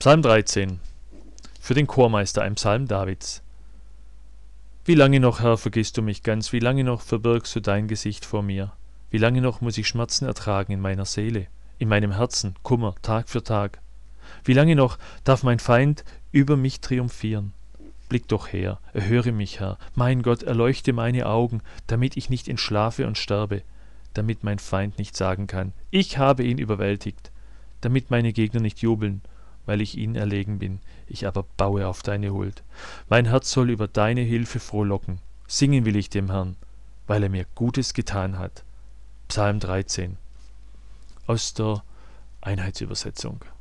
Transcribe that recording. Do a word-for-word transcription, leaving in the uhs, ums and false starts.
Psalm dreizehn. Für den Chormeister, ein Psalm Davids. Wie lange noch, Herr, vergisst du mich ganz? Wie lange noch verbirgst du dein Gesicht vor mir? Wie lange noch muss ich Schmerzen ertragen in meiner Seele, in meinem Herzen, Kummer, Tag für Tag? Wie lange noch darf mein Feind über mich triumphieren? Blick doch her, erhöre mich, Herr. Mein Gott, erleuchte meine Augen, damit ich nicht entschlafe und sterbe, damit mein Feind nicht sagen kann, ich habe ihn überwältigt, damit meine Gegner nicht jubeln, weil ich ihnen erlegen bin, ich aber baue auf deine Huld. Mein Herz soll über deine Hilfe frohlocken, singen will ich dem Herrn, weil er mir Gutes getan hat. Psalm dreizehn aus der Einheitsübersetzung.